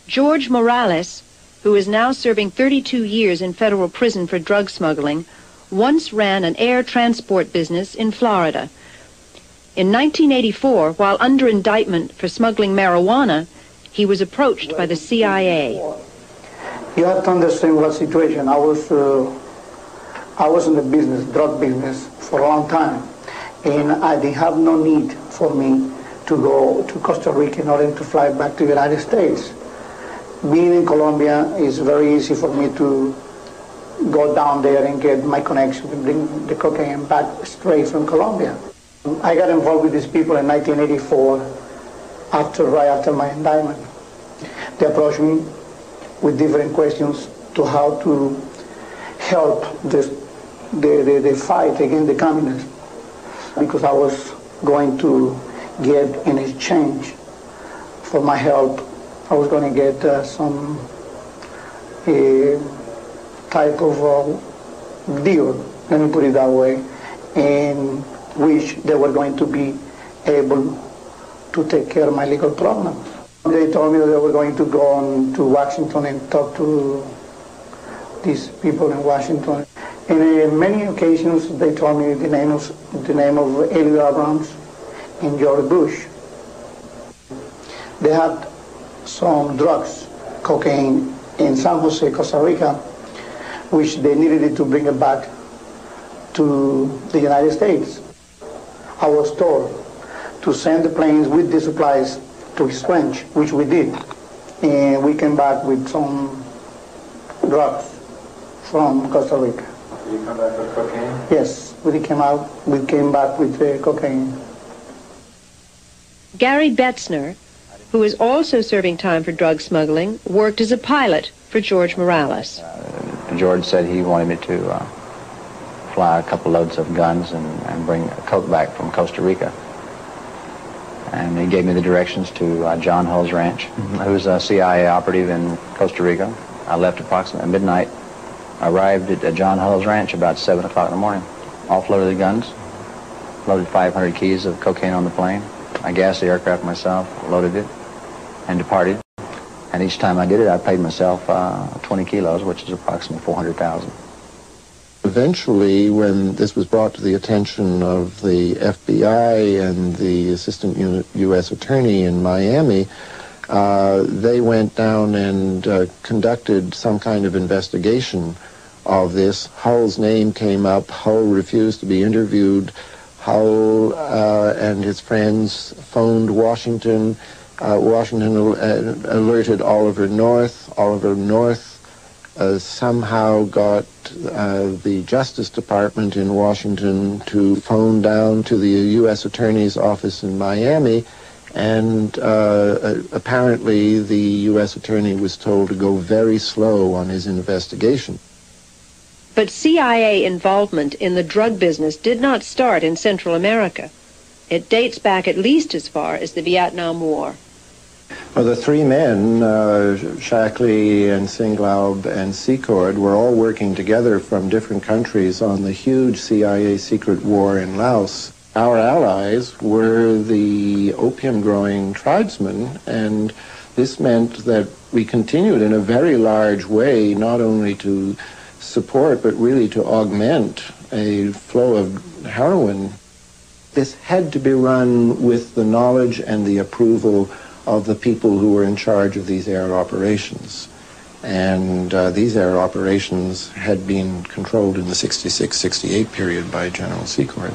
George Morales, who is now serving 32 years in federal prison for drug smuggling, once ran an air transport business in Florida. In 1984, while under indictment for smuggling marijuana, he was approached by the CIA. You have to understand what situation. I was in the business, drug business, for a long time, and I didn't have no need for me to go to Costa Rica in order to fly back to the United States. Being in Colombia is very easy for me to go down there and get my connection and bring the cocaine back straight from Colombia. I got involved with these people in 1984, right after my indictment. They approached me with different questions to how to help the fight against the communists, because I was going to get in exchange for my help. I was going to get some type of deal, let me put it that way, in which they were going to be able to take care of my legal problems. They told me that they were going to go on to Washington and talk to these people in Washington. And in many occasions, they told me the name of Elliot Abrams and George Bush. They had some drugs, cocaine, in San Jose, Costa Rica, which they needed to bring it back to the United States. I was told to send the planes with the supplies to Exchange, which we did. And we came back with some drugs from Costa Rica. Did you come back with cocaine? Yes, we came back with cocaine. Gary Betzner, who is also serving time for drug smuggling, worked as a pilot for George Morales. George said he wanted me to fly a couple loads of guns and bring coke back from Costa Rica. And he gave me the directions to John Hull's ranch, who's a CIA operative in Costa Rica. I left approximately midnight. I arrived at John Hull's ranch about 7 o'clock in the morning. Offloaded the guns, loaded 500 keys of cocaine on the plane. I gassed the aircraft myself, loaded it, and departed. And each time I did it, I paid myself 20 kilos, which is approximately 400,000. Eventually, when this was brought to the attention of the FBI and the assistant U.S. attorney in Miami, they went down and conducted some kind of investigation of this. Hull's name came up. Hull refused to be interviewed. Hull and his friends phoned Washington. Washington alerted Oliver North. Oliver North somehow got the Justice Department in Washington to phone down to the U.S. Attorney's office in Miami, and apparently the U.S. Attorney was told to go very slow on his investigation. But CIA involvement in the drug business did not start in Central America. It dates back at least as far as the Vietnam War. Well, the three men, Shackley and Singlaub and Secord, were all working together from different countries on the huge CIA secret war in Laos. Our allies were the opium-growing tribesmen, and this meant that we continued in a very large way not only to support but really to augment a flow of heroin. This had to be run with the knowledge and the approval of the people who were in charge of these air operations. And these air operations had been controlled in the 66-68 period by General Secord.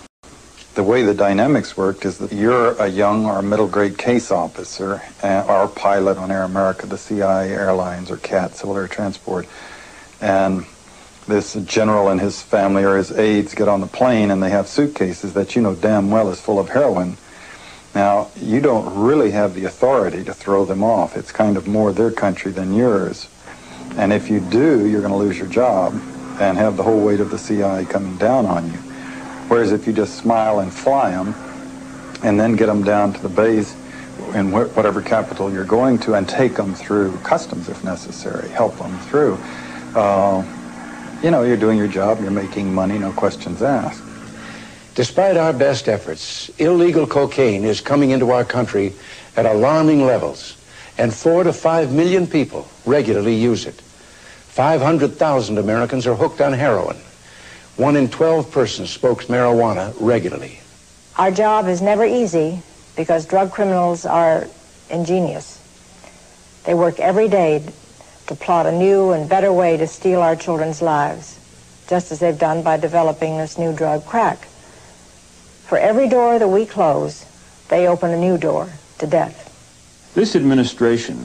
The way the dynamics worked is that you're a young or middle-grade case officer or pilot on Air America, the CIA Airlines, or CAT, Civil Air Transport, and this general and his family or his aides get on the plane and they have suitcases that you know damn well is full of heroin. Now, you don't really have the authority to throw them off. It's kind of more their country than yours. And if you do, you're going to lose your job and have the whole weight of the CIA coming down on you. Whereas if you just smile and fly them and then get them down to the base in whatever capital you're going to and take them through customs if necessary, help them through, you know, you're doing your job, you're making money, no questions asked. Despite our best efforts, illegal cocaine is coming into our country at alarming levels. and 4 to 5 million people regularly use it. 500,000 Americans are hooked on heroin. 1 in 12 persons smokes marijuana regularly. Our job is never easy because drug criminals are ingenious. They work every day to plot a new and better way to steal our children's lives, just as they've done by developing this new drug, crack. For every door that we close, they open a new door to death. This administration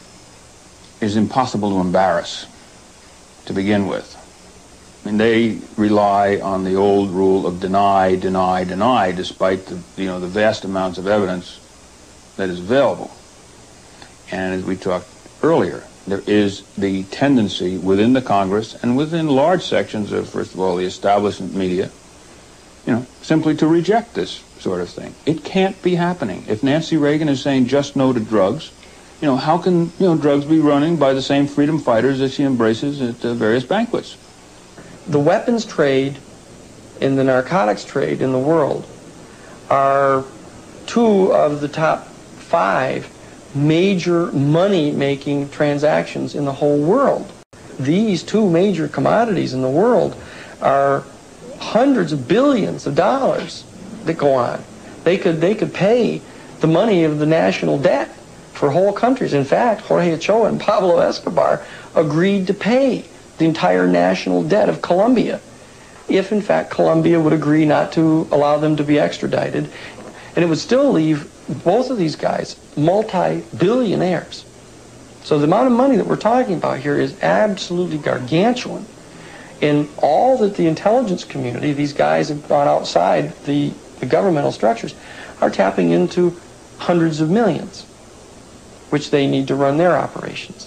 is impossible to embarrass to begin with. I mean, they rely on the old rule of deny, deny, deny, despite the vast amounts of evidence that is available. And as we talked earlier, there is the tendency within the Congress and within large sections of, first of all, the establishment media, simply to reject this sort of thing. It can't be happening. If Nancy Reagan is saying just no to drugs, how can, drugs be running by the same freedom fighters that she embraces at various banquets? The weapons trade and the narcotics trade in the world are 2 of the top 5 major money-making transactions in the whole world. These 2 major commodities in the world are hundreds of billions of dollars that go on. They could pay the money of the national debt for whole countries. In fact, Jorge Ochoa and Pablo Escobar agreed to pay the entire national debt of Colombia if, in fact, Colombia would agree not to allow them to be extradited. And it would still leave both of these guys multi-billionaires. So the amount of money that we're talking about here is absolutely gargantuan. And all that the intelligence community, these guys have gone outside the governmental structures, are tapping into hundreds of millions, which they need to run their operations.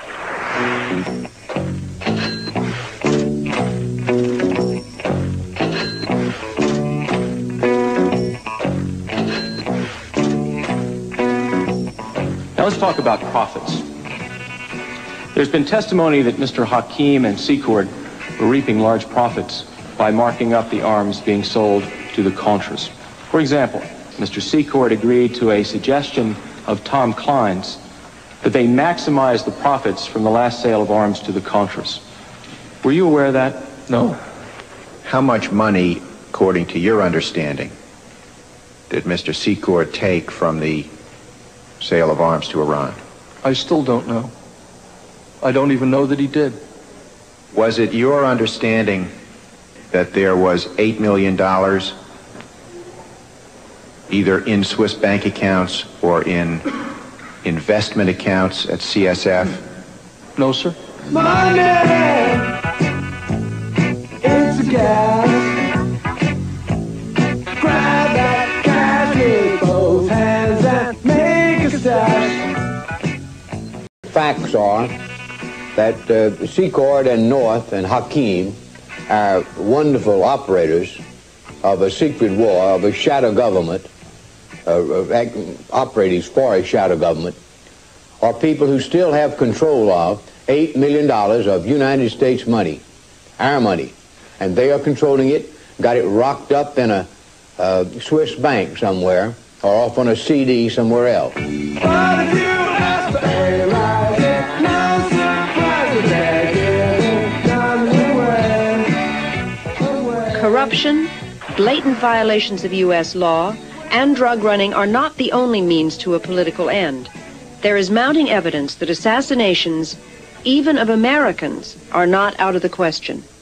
Now let's talk about profits. There's been testimony that Mr. Hakim and Secord were reaping large profits by marking up the arms being sold to the Contras. For example, Mr. Secord agreed to a suggestion of Tom Klein's that they maximize the profits from the last sale of arms to the Contras. Were you aware of that? No. How much money, according to your understanding, did Mr. Secord take from the sale of arms to Iran? I still don't know. I don't even know that he did. Was it your understanding that there was $8 million either in Swiss bank accounts or in investment accounts at CSF? No, sir. Money, it's a gas. Grab that cash with both hands and make a stash. Facts are that Secord and North and Hakim are wonderful operators of a secret war, of a shadow government, operators for a shadow government, are people who still have control of $8 million of United States money, our money, and they are controlling it, got it rocked up in a Swiss bank somewhere, or off on a CD somewhere else. But if you ask for a rise, no surprise they're giving none away. Corruption, blatant violations of U.S. law, and drug running are not the only means to a political end. There is mounting evidence that assassinations, even of Americans, are not out of the question.